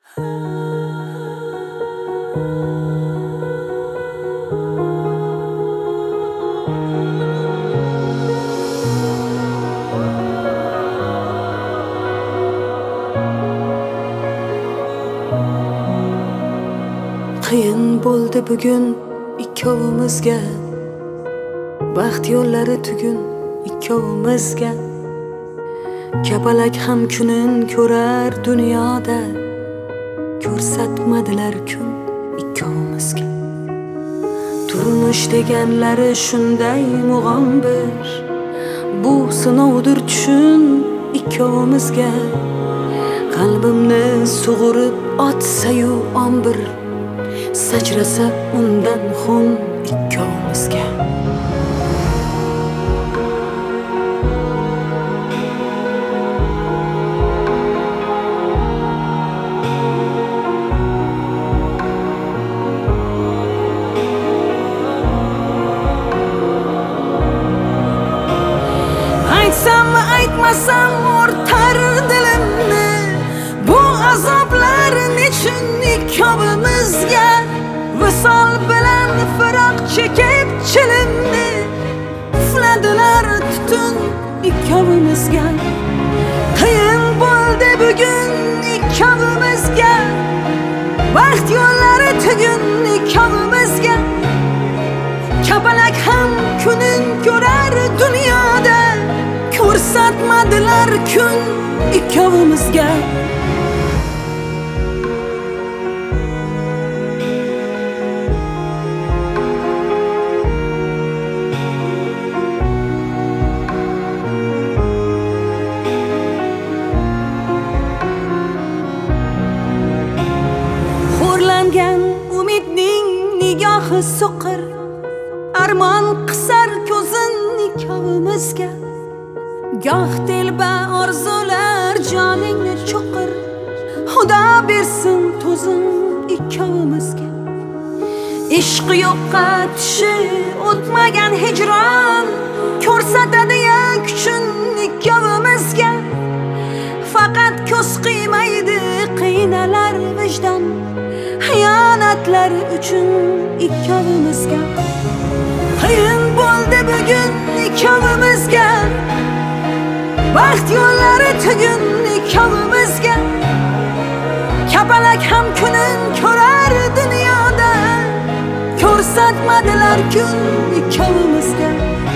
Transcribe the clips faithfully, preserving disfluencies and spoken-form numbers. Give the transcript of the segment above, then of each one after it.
Qiyin bo'ldi bugun ikkovimizga, baxt yo'llari tugun ikkovimizga. Kapalak ham kunin ko'rar dunyoda, ko'rsatmadilar kun ikkovimizga. Turmush deganlari shunday mug'ombir, bu sinovdir tushun ikkovimizga. Qalbimni sug'urib otsa-yu ombir, sachrasa undan xun ikkovimizga. Aytsam aytmasam o'rtar dilimni, bu azoblar nechun ikkovimizga. Visol bilan firoq chekib chilimni, ufladilar tutun ikkovimizga. Qiyin bo'ldi bugun ikkovimizga, baxt yo'llari tugun ikkovimizga. Kapalak ham kunin ko'rar dunyoda, ko'rsatmadilar kun ikkovimizga. Xo'rlangan umidning nigohi so'qir, armon qisar ko'zin ikkovimizga. Goh telba orzular joningni cho'qir, Xudo bersin to'zin ikkovimizga. Ishq yo'qqa tishi o'tmagan hijron, ko'rsatadi-ya kuchun ikkovimizga. Faqat ko'z qiymaydi qiynalar vijdon, xiyonatlar uchun ikkovimizga. Qiyin bo'ldi bugun ikkovimizga, baxt yo'llari tugun ikkovimizga. Kapalak ham kunin ko'rar dunyoda, ko'rsatmadilar kun ikkovimizga.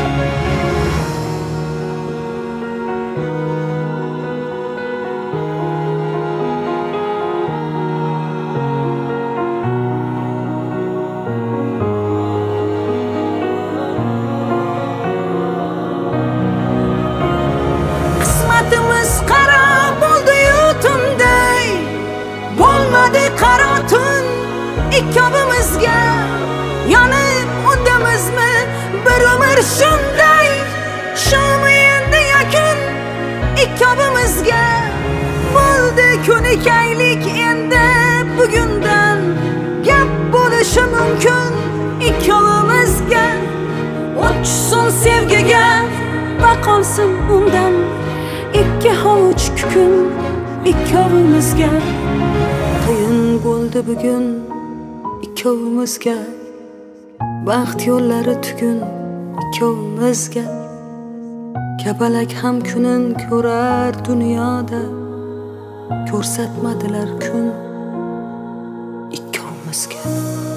Qismatimiz qaro bo'ldi-yu tunday, bo'lmadi qaro tun ikkovimizga. Yonib o'ndamizmi bir umr shunday, shumi endi yakun ikkovimizga. Bo'ldi ko'nikaylik endi bugundan, gap bo'lishi mumkin ikkovimizga. O'chsin sevgiga va qolsin undan ikki hovuch kukun ikkovimizga. Qiyin bo'ldi bugun ikkovimizga, baxt yo'llari tugun ikkovimizga. Kapalak ham kunin ko'rar dunyoda, ko'rsatmadilar kun ikkovimizga.